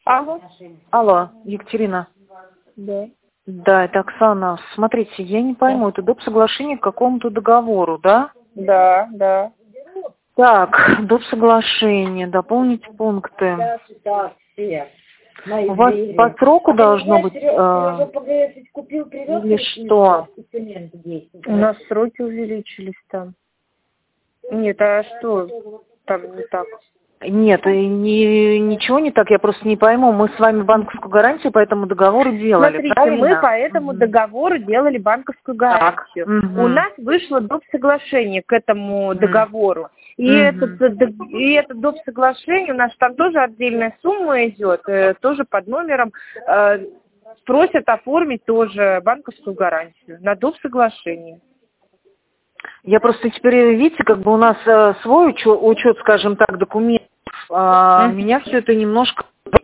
Алло. Алло, Екатерина. Да. Да, это Оксана. Смотрите, я не пойму, это доп. Соглашение к какому-то договору, да? Да, да. Так, доп. Соглашение, дополнить пункты. У вас по сроку должно быть или что? У нас сроки увеличились там. Нет, а что там не так? Нет, ничего не так, я просто не пойму. Мы с вами банковскую гарантию по этому договору делали, Смотрите, правильно? мы по этому договору делали банковскую гарантию. У нас вышло доп. Соглашение к этому договору. И это доп. Соглашение, у нас там тоже отдельная сумма идет, тоже под номером. Просят оформить тоже банковскую гарантию на доп. Соглашение. Я просто теперь, видите, как бы у нас свой учет, скажем так, документов. Меня все это немножко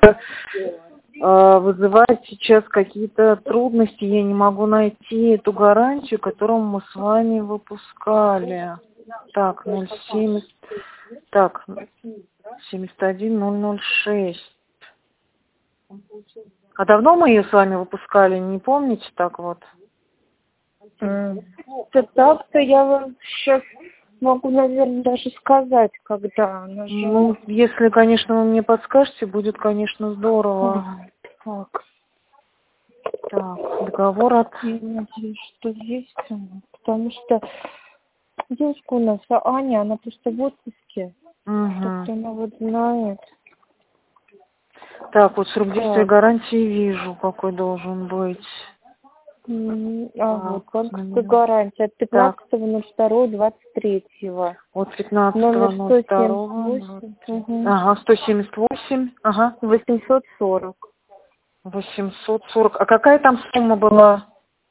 вызывает сейчас какие-то трудности. Я не могу найти эту гарантию, которую мы с вами выпускали. Так, 0,70, так, 71006. А давно мы ее с вами выпускали, не помните так вот? Так-то я вам сейчас могу, наверное, даже сказать, когда она же... Ну, если, конечно, вы мне подскажете, будет, конечно, здорово. Так, договор от... я надеюсь, что есть она, потому что девушка у нас, Аня, она просто в отпуске. Что-то она вот знает. Так, вот срок действия гарантии вижу, какой должен быть. Вот, банковская гарантия от 15.02.23. От 15.02. Ага, 178. Ага. 840. 840. А какая там сумма была?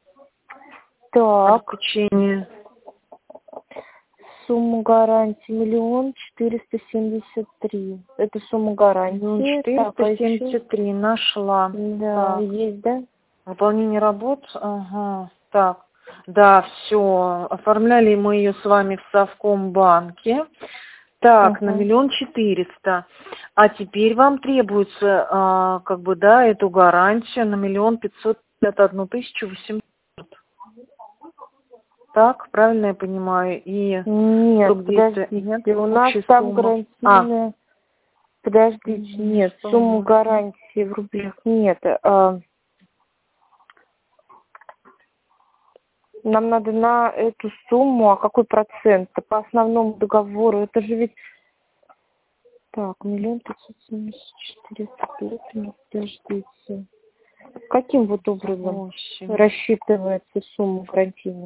Так. Обеспечение. Сумма гарантии 1 473. Это сумма гарантии. 473 нашла. Да, есть, да? Выполнение работ. Ага. Так. Да, все. Оформляли мы ее с вами в Совкомбанке. Так, на 1 400 000. А теперь вам требуется, как бы, да, эту гарантию на 1 551 800. Так, правильно я понимаю? И нет, подождите, у нас там гарантийная... Подождите, нет, сумму гарантии в рублях нет. Нам надо на эту сумму, а какой процент? По основному договору, это же ведь... Так, 1 574, подождите. Каким вот образом рассчитывается сумма гарантийная?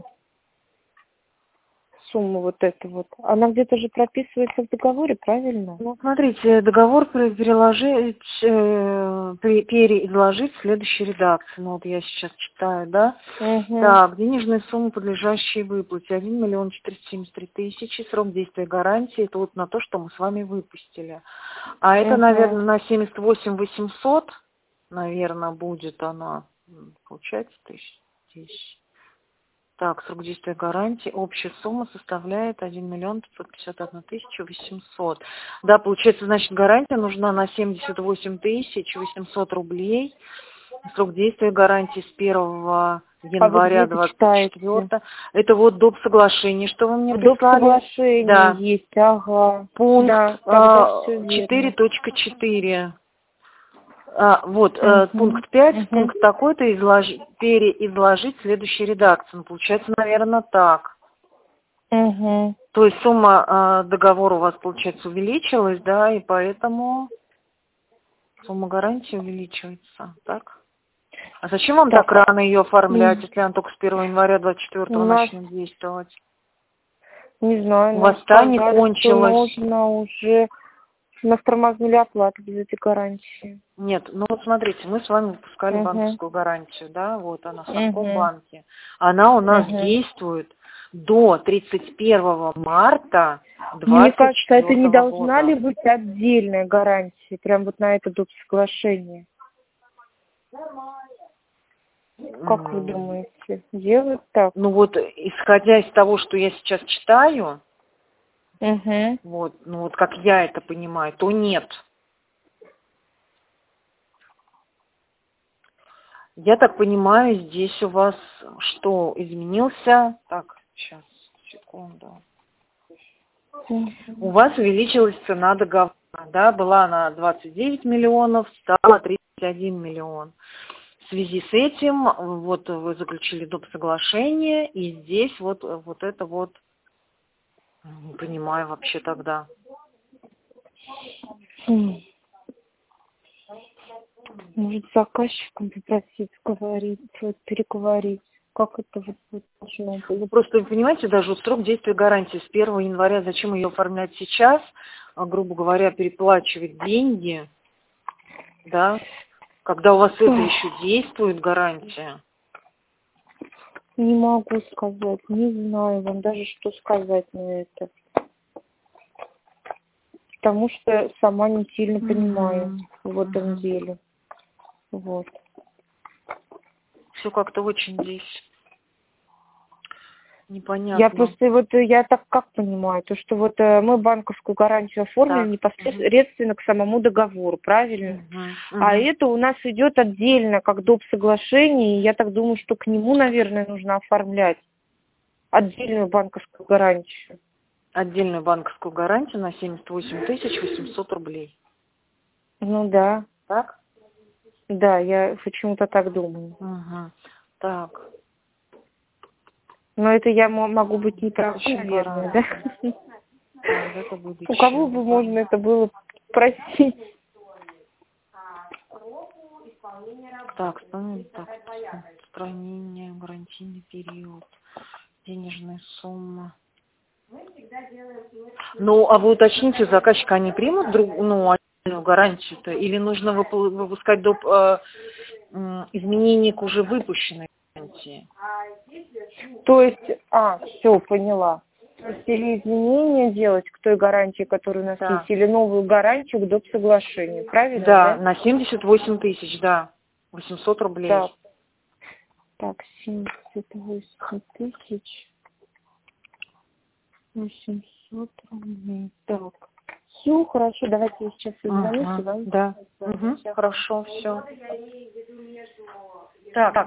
Сумма вот эта вот. Она где-то же прописывается в договоре, правильно? Ну, смотрите, договор переложить, переизложить в следующей редакции. Ну, вот я сейчас читаю, да? Так, денежная сумма, подлежащая выплате. 1 473 000. Срок действия гарантии. Это вот на то, что мы с вами выпустили. А это, наверное, на 78 800, наверное, будет она. Получается, 1000. Так, срок действия гарантии. Общая сумма составляет 1 551 800. Да, получается, значит, гарантия нужна на 78 800 рублей. Срок действия гарантии с 1 января 24. Это вот доп. Соглашение, что вы мне прислали. Доп. Соглашение есть, ага. Пункт да, 4.4. Вот, пункт 5, пункт такой-то, переизложить в следующей редакции. Ну, получается, наверное, так. То есть сумма договора у вас, получается, увеличилась, да, и поэтому сумма гарантии увеличивается, так? А зачем вам так рано ее оформлять, если она только с 1 января 24 начнет действовать? Не знаю. У вас та не кончилась. Нужно уже... Нас тормознули оплату без этой гарантии. Нет, ну вот смотрите, мы с вами выпускали банковскую гарантию, да, вот она в Совкомбанке. Она у нас действует до 31 марта 2024 Мне кажется, это не должна года. ли быть отдельная гарантия, прям вот на это доп. Соглашение? Как вы думаете, делают так? Ну вот, исходя из того, что я сейчас читаю, вот, ну вот как я это понимаю, то нет. Я так понимаю, здесь у вас что изменился? Так, сейчас, секунду. У вас увеличилась цена договора, да? Была она 29 миллионов, стала 31 миллион. В связи с этим вот вы заключили доп. Соглашение, и здесь вот это вот, не понимаю вообще тогда. Может, с заказчиком попросить переговорить, как это вот должно быть. Ну, просто, вы понимаете, даже вот срок действия гарантии с 1 января, зачем ее оформлять сейчас, грубо говоря, переплачивать деньги, да, когда у вас это еще действует гарантия? Не могу сказать, не знаю вам даже, что сказать на это. Потому что сама не сильно понимаю в этом деле. Вот. Все как-то очень здесь непонятно. Я просто я так как понимаю, то что мы банковскую гарантию оформили непосредственно к самому договору, правильно? А это у нас идет отдельно, как доп. Соглашение, и я так думаю, что к нему, наверное, нужно оформлять отдельную банковскую гарантию. Отдельную банковскую гарантию на 78 800 рублей. Ну да. Так? Да, я почему-то так думаю. Так. Но это я могу быть не права, наверное, да? Это будет у кого бы можно это было спросить? Так, устранение, гарантийный период, денежная сумма. Ну, а вы уточните у заказчика, они примут отдельную гарантию-то, или нужно выпускать доп. Изменения к уже выпущенной гарантии? То есть, все, поняла. То есть или изменения делать к той гарантии, которая у нас есть, или новую гарантию к доп. Соглашению, правильно? Да, на 78 тысяч, да, 800 рублей. Так, 78 тысяч 800 рублей. Так, все, хорошо, давайте я сейчас созвонюсь. Да, хорошо, все. Так.